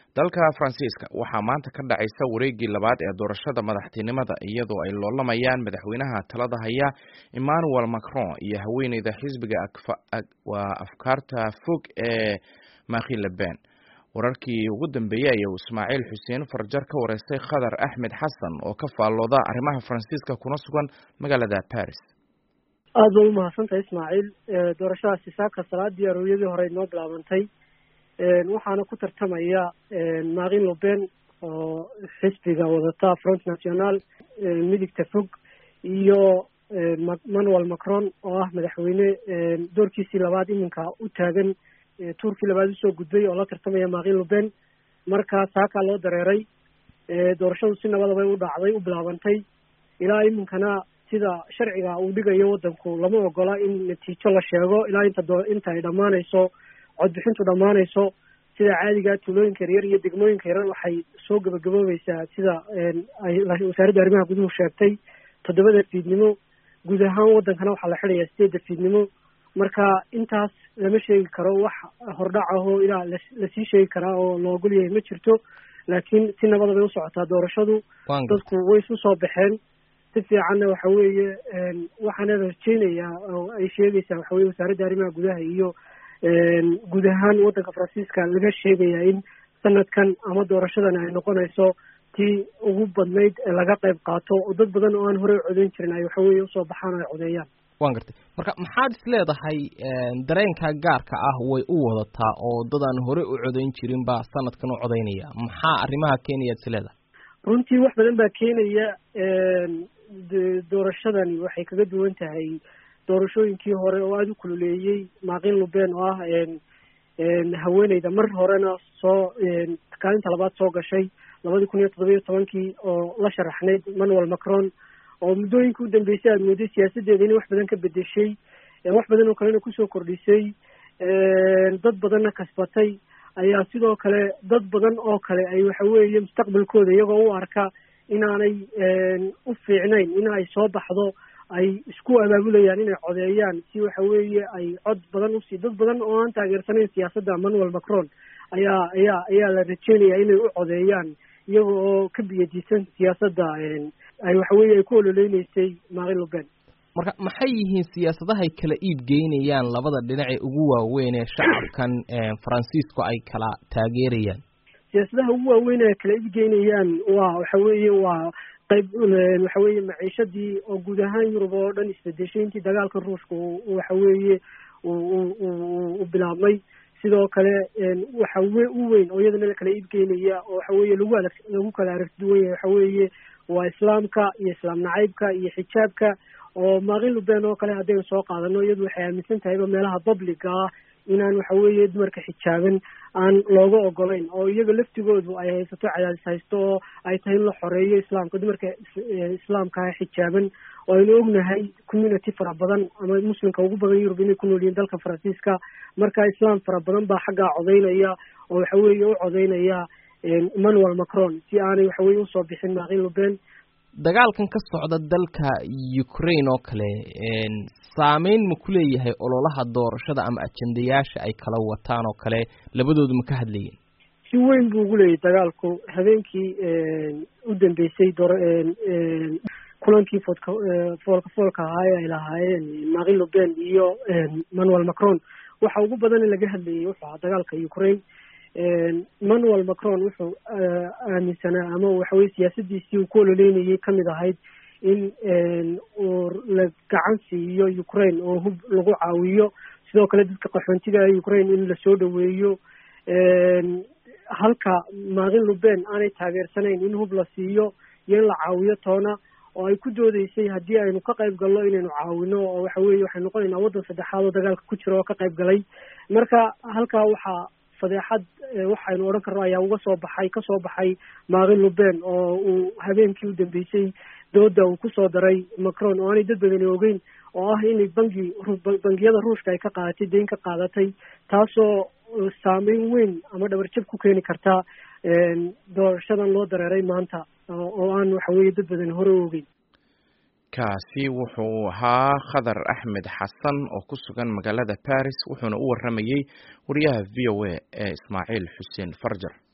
dalka Faransiiska waxaa maanta ka dhacaysa wareegii labaad ee doorashada madaxtinimada iyadoo ay loolamayaan madaxweynaha talada haya Emmanuel Macron iyo haweeneyda xisbiga afkaarta fog ee Marine Le Pen. wararkii ugu dambeeyay ayaa Ismaaciil Xuseen Farjar ka wareystay Khadar Axmed Xasan oo ka faallooda arrimaha Faransiiska kuna sugan magaalada Paris. aad bay u mahadsantahay Ismaaciil. doorashadaasi saaka salaadii arooriyadii hore inoo bilaabantay waxaana ku tartamaya Marine Le Pen oo xisbiga wadata Front National midigta fog iyo Emmanuel Macron oo ah madaxweyne doorkiisii labaad iminka u taagan turkii labaad soo gudbay oo la tartamaya Marine Le Pen. marka saaka loo dareeray doorashadu si nabad ah u dhacday u bilaabantay ilaa iminkana sida sharciga uu dhigayo wadanku lama ogola in natiijo la sheego ilaa inta ay dhamaanayso codbixintu dhamaanayso. sida caadiga tuulooyinka yar iyo degmooyinka yar waxay soo gabagaboobaysaa sida ay wasaaradda arrimaha guduhu sheegtay 7 fiidnimo. guud ahaan wadankana waxaa la xidhayaa 8 fiidnimo. marka intaas lama sheegi karo wax hordhac ah oo ilaa lasii sheegi karaa oo loo ogol yahay ma jirto, laakiin si nabad bay u socotaa doorashadu. dadku way isu soo baxeen si fiicanna waxa weeye waxaana rajeynayaa oo ay sheegaysaa waxa weeye wasaaradda arrimaha gudaha iyo guud ahaan wadanka Faransiiska laga sheegayaa in sanadkan ama doorashadan ay noqonayso tii ugu badnayd ee laga qayb qaato oo dad badan oo aan hore u codeyn jirin ay waxa weeye usoo baxaan ay codeeyaan. waan gartay. marka maxaad is leedahay dareenka gaarka ah way u wadataa oo dad aan hore u codeyn jirin baa sanadkan u codeynaya? maxaa arrimaha keenaya is leedahay? runtii wax badan baa keenaya. doorashadani waxay kaga duwan tahay doorashooyinkii hore oo aada u kululeeyey Marine Le Pen oo ah haweeneyda mar horena soo kaalinta labaad soo gashay 2017 oo la sharaxneyd Emmanuel Macron oo muddooyinkii u dambeysay aad mooday siyaasadeeda inay wax badan ka bedeshay, wax badan oo kalena kusoo kordhisay, dad badanna kasbatay. ayaa sidoo kale dad badan oo kale ay waxa weeye mustaqbalkooda iyagoo u arka inaanay u fiicnayn in ay soo baxdo ay isku abaabulayaan inay codeeyaan si waxa weeye ay cod badan usii dad badan oo aan taageersanayn siyaasadda Emmanuel Macron ayaa la rajeynayaa inay u codeeyaan iyaga oo ka biyadiisan siyaasadda ay waxa weeye ay ku ololeynaysay Marine Le Pen. marka maxay yihiin siyaasadaha ay kala iib geynayaan labada dhinac ee ugu waaweyn ee shacabkan Faransiisku ay kala taageerayaan? siyaasadaha ugu waaweyn ee kala iib geynayaan waa waxa weeye waa qayb waxa weeye maciishadii oo guud ahaan Yurub oo dhan isbedeshay intii dagaalka Ruushka waxa weeye uu bilaabmay. sidoo kale waxa weyn oo iyadana la kala iib geynaya oo waxa weeye lagu kala aragti duwan yahay waxa weeye waa islaamka iyo islaam nacaybka iyo xijaabka. oo Marine Le Pen oo kale haddaynu soo qaadano iyadu waxay aaminsan tahayba meelaha publica ah inaan waxa weeye dumarka xijaaban aan looga ogolayn oo iyaga laftigoodu ay haysato cadaadis haysto oo ay tahay in la xoreeyo islaamka dumarka islaamka xijaaban. oo aynu ognahay community fara badan ama muslimka ugu badan Yurub inay ku nool yihiin dalka Faransiiska. marka islaam fara badan baa xaggaa codeynaya oo waxa weeye u codeynaya Emmanuel Macron si aanay waxa weeye usoo bixin Marine Le Pen. dagaalkan ka socda dalka Ukraine oo kale saameyn ma ku leeyahay ololaha doorashada ama ajendayaasha ay kala wataan oo kale labadoodu ma ka hadlayeen? si weyn buu ugu leeyahay dagaalku. habeenkii u dambeysay kulankii foolka ahaa ay lahaayeen Marine Le Pen iyo Emmanuel Macron waxa ugu badan laga hadlayay wuxuu ahaa dagaalka Ukraine. Emmanuel Macron wuxuu aaminsanaa ama waxa weeye siyaasadiisii uu ku ololeynayay kamid ahayd in uu la gacan siiyo Ukraine oo hub lagu caawiyo, sidoo kale dadka qaxoontiga Ukraine in la soo dhaweeyo. halka Marine Le Pen aanay taageersanayn in hub la siiyo iyo in la caawiyo toona oo ay ku doodeysay haddii aynu ka qayb galno inaynu caawino oo waxa weeye waxay noqonaynaa waddan saddexaad oo dagaalka ku jira oo ka qayb galay. marka halkaa waxaa fadeexad waxaynu odhan karno ayaa kasoo baxay Marine Le Pen oo uu habeenkii u dambeysay dooda uu kusoo daray Macron oo aanay dad badani ogeyn oo ah inay bangiyada Ruushka ay ka qaadatay deyn ka qaadatay, taasoo saameyn weyn ama dhabarjab ku keeni karta doorashadan loo dareeray maanta oo aan waxa weeye dad badan hore ogeyn. kaasi wuxuu ahaa Khadar Axmed Xasan oo ku sugan magaalada Paris wuxuuna u waramayay wariyaha VOA ee Ismaaciil Xuseen Farjar.